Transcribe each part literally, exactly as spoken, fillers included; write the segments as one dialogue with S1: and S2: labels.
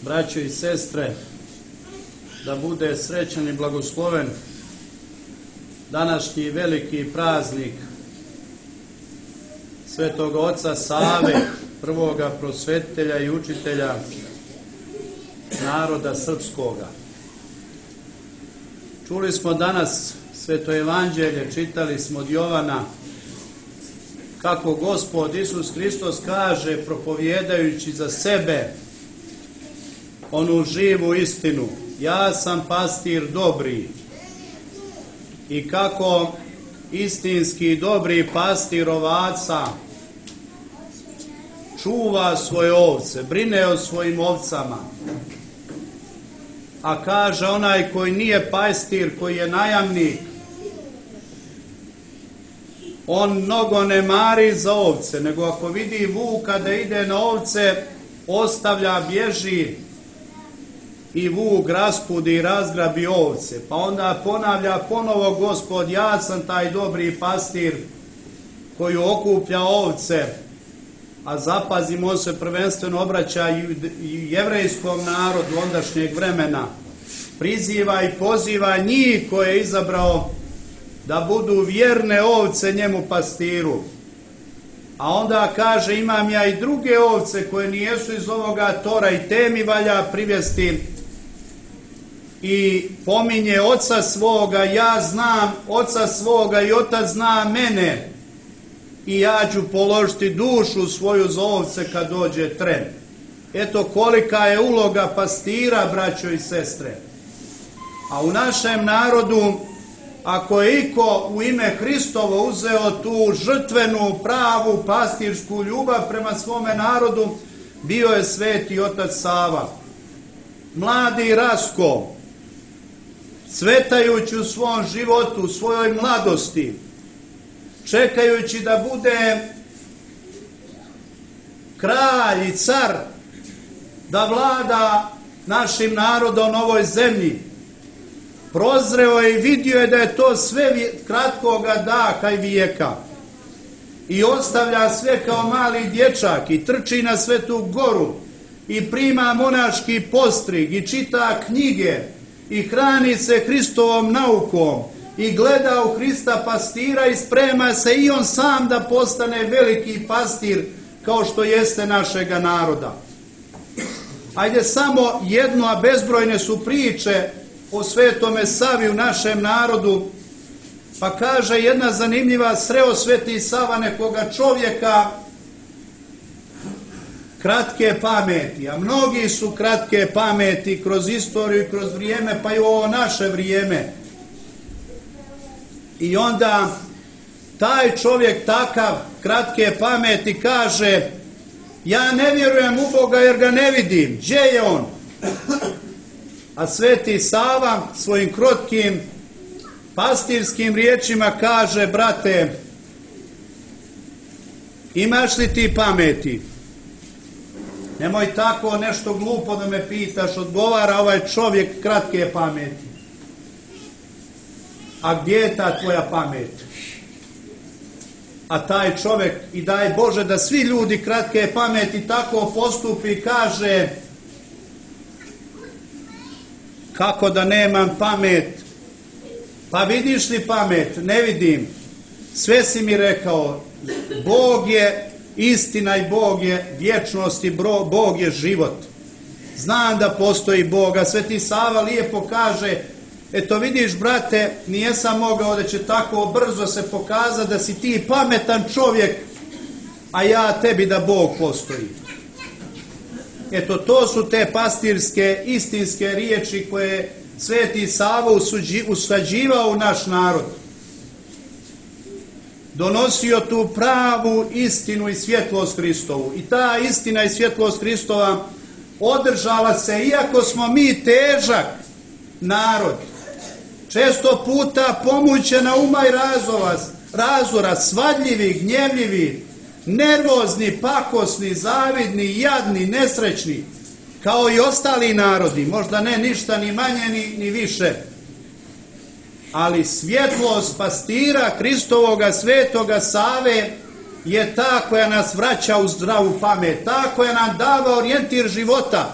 S1: braćo i sestre, da bude srećan i blagosloven današnji veliki praznik Svetog Oca Save, prvoga prosvetitelja i učitelja naroda srpskoga. Čuli smo danas Sveto Evanđelje, čitali smo od Jovana, kako Gospod Isus Hristos kaže, propovjedajući za sebe onu živu istinu: ja sam pastir dobri. I kako istinski dobri pastir ovaca čuva svoje ovce, brine o svojim ovcama. A kaže onaj koji nije pastir, koji je najamnik, on mnogo ne mari za ovce, nego ako vidi vuka da ide na ovce, ostavlja, bježi i vuk raspudi i razgrabi ovce. Pa onda ponavlja ponovo: Gospod, ja sam taj dobri pastir koji okuplja ovce. A zapazimo, on se prvenstveno obraća i jevrejskom narodu ondašnjeg vremena. Priziva i poziva njih koje je izabrao da budu vjerne ovce njemu pastiru. A onda kaže: imam ja i druge ovce koje nijesu iz ovoga tora, i te mi valja privesti. I pominje oca svoga: ja znam oca svoga i otac zna mene, i ja ću položiti dušu svoju za ovce kad dođe tren. Eto kolika je uloga pastira, braćo i sestre. A u našem narodu, ako je iko u ime Hristovo uzeo tu žrtvenu, pravu, pastirsku ljubav prema svome narodu, bio je sveti otac Sava. Mladi Rasko, cvetajući u svom životu, u svojoj mladosti, čekajući da bude kralj i car, da vlada našim narodom na ovoj zemlji, prozreo je i vidio je da je to sve kratkoga daka i vijeka, i ostavlja sve kao mali dječak i trči na Svetu Goru i prima monaški postrig i čita knjige i hrani se Hristovom naukom i gleda u Hrista pastira i sprema se i on sam da postane veliki pastir kao što jeste našega naroda. Ajde samo jedno, a bezbrojne su priče o Svetome Savi u našem narodu. Pa kaže jedna zanimljiva: sreo Sveti Sava nekoga čovjeka kratke pameti, a mnogi su kratke pameti kroz istoriju i kroz vrijeme, pa i u ovo naše vrijeme. I onda taj čovjek takav kratke pameti kaže: ja ne vjerujem u Boga jer ga ne vidim, gdje je on? A Sveti Sava svojim krotkim pastirskim riječima kaže: brate, imaš li ti pameti? Nemoj tako nešto glupo da me pitaš, odgovara ovaj čovjek kratke pameti. A gdje je ta tvoja pamet? A taj čovjek, i daj Bože da svi ljudi kratke pameti tako postupi, kaže: kako da nemam pamet? Pa vidiš li pamet? Ne vidim. Sve si mi rekao. Bog je istina i Bog je vječnost i Bog je život. Znam da postoji Bog. A Sveti Sava lijepo kaže: eto vidiš, brate, nijesam mogao da će tako brzo se pokazati da si ti pametan čovjek, a ja tebi da Bog postoji. Eto, to su te pastirske, istinske riječi koje Sveti Sava usađivao u naš narod. Donosio tu pravu istinu i svjetlost Hristovu. I ta istina i svjetlost Hristova održala se, iako smo mi težak narod, često puta pomućena uma i razora, razora, svadljivi, gnjevljivi, nervozni, pakosni, zavidni, jadni, nesrećni, kao i ostali narodi, možda ne ništa ni manje ni, ni više. Ali svjetlost pastira Hristovoga Svetoga Save je ta koja nas vraća u zdravu pamet, ta koja nam dava orijentir života.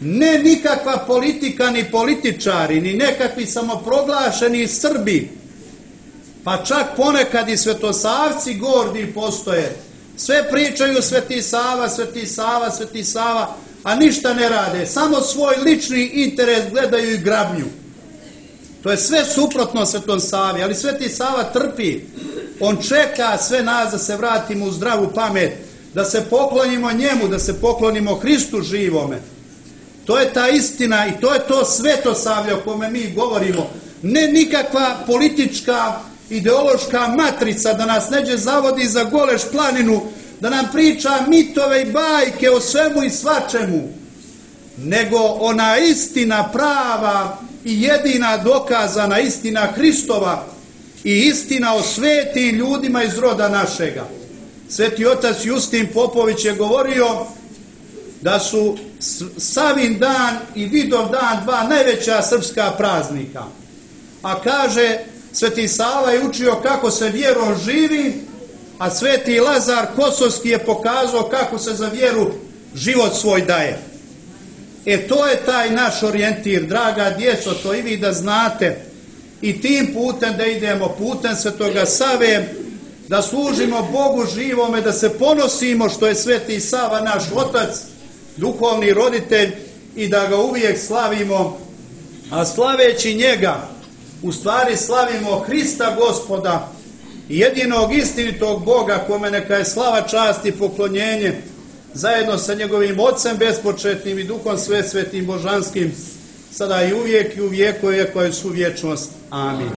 S1: Ne nikakva politika ni političari, ni nekakvi samoproglašeni Srbi, pa čak ponekad i svetosavci gordi postoje. Sve pričaju Sveti Sava, Sveti Sava, Sveti Sava, a ništa ne rade. Samo svoj lični interes gledaju i grabnju. To je sve suprotno Svetom Savi, ali Sveti Sava trpi. On čeka sve nas da se vratimo u zdravu pamet, da se poklonimo njemu, da se poklonimo Hristu živome. To je ta istina i to je to svetosavlje o kome mi govorimo. Ne nikakva politička, ideološka matrica da nas neđe zavodi za Goleš planinu, da nam priča mitove i bajke o svemu i svačemu, nego ona istina prava i jedina dokazana istina Hristova i istina o svetim ljudima iz roda našega. Sveti otac Justin Popović je govorio da su Savin dan i Vidov dan dva najveća srpska praznika. A kaže, Sveti Sava je učio kako se vjerom živi, a Sveti Lazar Kosovski je pokazao kako se za vjeru život svoj daje. E to je taj naš orijentir, draga djeco, to i vi da znate. I tim putem da idemo, putem Svetoga Save, da služimo Bogu živome, da se ponosimo što je Sveti Sava naš otac, duhovni roditelj i da ga uvijek slavimo, a slaveći njega u stvari slavimo Hrista Gospoda, jedinog istinitog Boga, kome neka je slava, čast i poklonjenje zajedno sa njegovim Ocem bespočetnim i Duhom sve svetim božanskim, sada i uvijek i u vijeku i u vječnost. Amin.